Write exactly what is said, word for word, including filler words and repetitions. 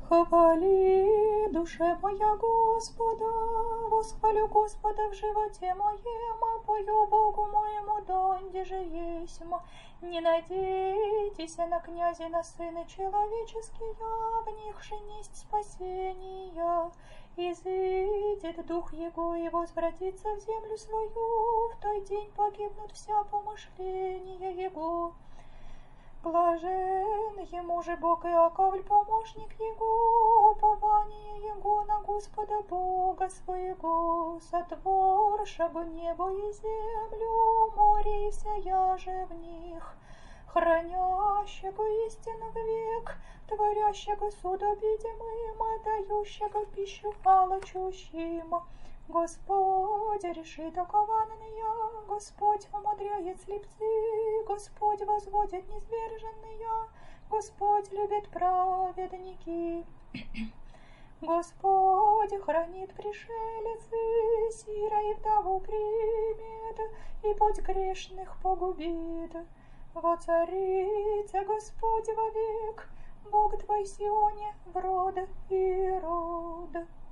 Хвали, душа моя, Господа, восхвалю Господа в животе моем, а пою Богу моему, донде же есмь. Не надейтесь на князя, на сына человеческие, в них же несть спасения. Изыдет дух его и возвратится в землю свою, в той день погибнут вся помышления его. Блажен ему же Бог Иаковль, помощник его, упование его на Господа Бога своего, сотворшего небо и землю, море и вся яже в них, хранящего истину век, творящего судо видимым, дающего пищу алчущим. Господь решит окованные, Господь умудряет слепцы, Господь возводит низверженные, Господь любит праведники. Господь хранит пришельцы, сира и вдову примет, и путь грешных погубит. Воцарится Господь вовек, Бог твой Сионе в род и род.